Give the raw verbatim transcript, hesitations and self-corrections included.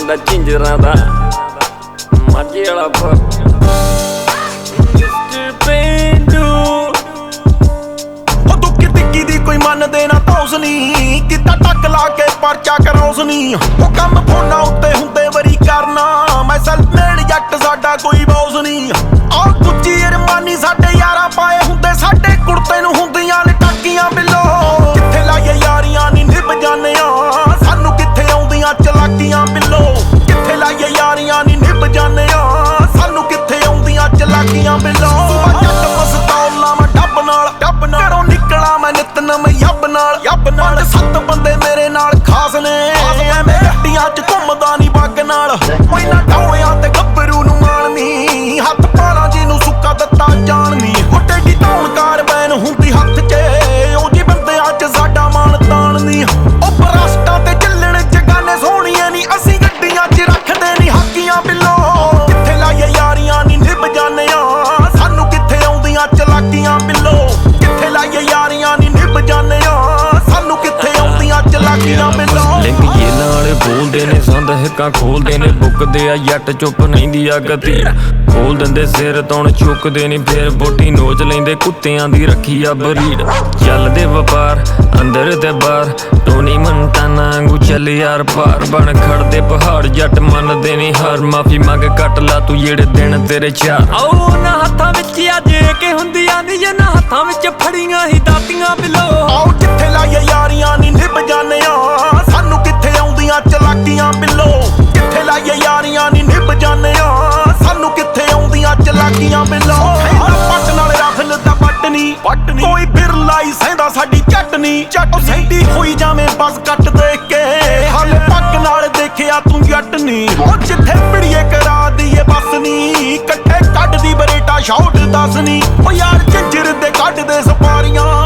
ਹੁੰਦਾ ਝਿੰਜਰਾਂ ਦਾ ਮਾਝੇ ਵਾਲਾ ਪੇਂਡੂ ਉਹ ਦੁੱਕੀ ਟਿੱਕੀ ਦੀ ਕੋਈ ਮੰਨਦੇ ਨਾ ਤੌਸ ਨੀ ਕਿਤਾ ਟੱਕ ਲਾ ਕੇ ਪਰਚਾ ਕਰੌਸ ਨੀ ਉਹ ਕੰਮ ਫੋਨਾਂ ਉੱਤੇ ਹੁੰਦੇ ਵਰੀ ਕਰਨਾ ਮੈਂ ਸੈਲਫ ਮੇਡ ਜੱਟ ਸਾਡਾ ਕੋਈ ਬੌਸ ਨੀ ਆਹ ਕੁੱਚੀ ਅਰਮਾਨੀ ਸਾਡੇ ਯਾਰਾਂ ਪਾਏ ਹੁੰਦੇ ਸਾਡੇ ਕੁੜਤੇ ਨੂੰ ਹੁੰਦੀਆਂ ਨੇ ਟਾਕੀਆਂ ਬਿੱਲੋ ਕਿੱਥੇ ਲਾਈਏ ਯਾਰੀਆਂ ਨੀ ਨਿਭ ਜਾਣਿਆ ਸਾਨੂੰ ਕਿੱਥੇ ਆਉਂਦੀਆਂ ਚਲਾਕੀਆਂ ਬਿੱਲੋ ਕਿੱਥੇ ਲਾਈਏ ਯਾਰੀਆਂ ਨੀ ਨਿਭ ਜਾਣਿਆ ਸਾਨੂੰ ਕਿੱਥੇ ਆਉਂਦੀਆਂ ਚਲਾਕੀਆਂ ਬਿੱਲੋ ਜੱਟ ਮਸਤੌਲਾਂ ਮੈਂ ਡੱਬ ਨਾਲ ਡੱਬ ਨਾਲ ਘਰੋਂ ਨਿਕਲਾਂ ਮੈਂ ਨਿਤ ਨਵੇਂ ਯੱਬ ਨਾਲ ਯੱਬ ਨਾਲ ਸੱਤ ਬੰਦੇ ਮੇਰੇ ਨਾਲ ਖਾਸ ਨੇ ਐਵੇਂ ਗੱਡੀਆਂ 'ਚ ਘੁੰਮਦਾ ਨੀ ਬੱਗ ਨਾਲ ਕੋਈ ਨਾ ਡੌਲਿਆਂ ਤੇ ਗੱਭਰੂ ਨੂੰ ਮਾਣਨੀ ਹੱਥ ਪਾਲਾਂ ਜੀ ਨੂੰ ਸੁੱਕਾ ਦਿੱਤਾ ਜਾਣਨੀ ਹੁੱਟੇ ਦੀ ਧੌਣਕਾਰ ਬੈਨ ਹੁੰਦੀ ਹੱਥ 'ਚ ਉਹ ਜੀ ਬੰਦਿਆਂ 'ਚ ਸਾਡਾ ਮਾਣ ਤਾਣਨੀ ਉਹ ਬਰਸਟਾਂ ਤੇ ਚੱਲਣ ਜਗਾਨੇ ਸੋਹਣੀਆਂ ਨੀ ਅਸੀਂ ਗੱਡੀਆਂ 'ਚ ਰੱਖਦੇ ਨੀ ਹਾਕੀਆਂ ਬਿੱਲੋ ਕਿੱਥੇ ਲਾਈਏ ਯਾਰੀਆਂ ਨੀ ਨਿਭ ਜਾਣਿਆ ਸਾਨੂੰ ਕਿੱਥੇ ਆਉਂਦੀਆਂ ਚਲਾਕੀਆਂ ਬਿੱਲੋ ਕਿੱਥੇ ਲਾਈਏ ਯਾਰੀਆਂ ਨੀ ਨਿਭ ਜਾਣਿਆ ਸਾਨੂੰ ਕਿੱਥੇ ਆਉਂਦੀਆਂ ਚਲਾਕੀਆਂ ਬਿੱਲੋ ਲਿੰਕ ਜੇ ਨਾਲ ਬੋਲਦੇ ਨੇ ਸੰਦ ਹਿੱਕਾਂ ਖੋਲਦੇ ਨੇ ਬੁੱਕਦੇ ਆ ਜੱਟ ਚੁੱਪ ਰਹਿੰਦੀ ਆ ਗਤੀ ਖੋਲ ਦਿੰਦੇ ਸਿਰ ਤੌਣ ਚੁੱਕਦੇ ਨੀ ਫੇਰ ਬੋਟੀ ਨੋਚ ਲੈਂਦੇ ਕੁੱਤਿਆਂ ਦੀ ਰੱਖੀ ਆ ਬਰੀਡ ਚੱਲਦੇ ਵਪਾਰ ਅੰਦਰ ਤੇ ਬਾਹਰ ਟੋਨੀ ਮੰਟਾਨਾ ਵਾਂਗੂ ਚੱਲ ਯਾਰ ਪਾਰ ਬਣ ਖੜਦੇ ਪਹਾੜ ਜੱਟ ਮੰਨਦੇ ਨੀ ਹਾਰ ਮਾਫੀ ਮੰਗ ਕੱਟ ਲਾ ਤੂੰ ਜਿਹੜੇ ਦਿਨ ਤੇਰੇ ਚਾਰ ਆਓ ਨਾ ਹੱਥਾਂ ਵਿੱਚ ਅੱਜ ਕੇ ਹੁੰਦੀਆਂ ਨੀ ਜਿਨ੍ਹਾਂ ਹੱਥਾਂ ਵਿੱਚ ਫੜੀਆਂ ਹੀ ਦਾਤੀਆਂ ਬਿਲੋ ਆਓ ਜਿੱਥੇ ਲਾਈਏ ਯਾਰੀਆਂ ਨੀ ਨਿਭ ਜਾਣਿਆ ਸਾਨੂੰ ਕਿੱਥੇ ਆਉਂਦੀਆਂ ਚਲਾਕੀਆਂ ਬਿੱਲੋ ਕਿੱਥੇ ਲਾਈਏ ਯਾਰੀਆਂ ਨੀ ਨਿਭ ਜਾਣਿਆ ਸਾਨੂੰ ਕਿੱਥੇ ਆਉਂਦੀਆਂ ਚਲਾਕੀਆਂ ਬਿੱਲੋ ਪੱਟ ਨਾਲ ਰਫਲ ਦਾ ਪੱਟਨੀ ਪੱਟਨੀ ਕੋਈ ਬਿਰਲਾ ਹੀ ਸਹਿੰਦਾ ਸਾਡੀ ਚਟਨੀ ਚੱਟ ਸਹਿੰਦੀ ਹੋਈ ਜਾਵੇਂ ਬਸ ਕੱਟ ਦੇਖ ਕੇ ਹਾਲੇ ਪੱਕ ਨਾਲ ਦੇਖਿਆ ਤੂੰ ਜੱਟ ਨੀ ਉਹ ਜਿੱਥੇ ਪਿੜੀਏ ਕਰਾ ਦਈਏ ਬਸ ਨੀ ਇਕੱਠੇ ਕੱਢਦੀ ਬਰੇਟਾ ਸ਼ਾਟ ਦੱਸ ਨੀ ਉਹ ਯਾਰ ਝੰਜਰ ਦੇ ਕੱਢਦੇ ਸਪਾਰੀਆਂ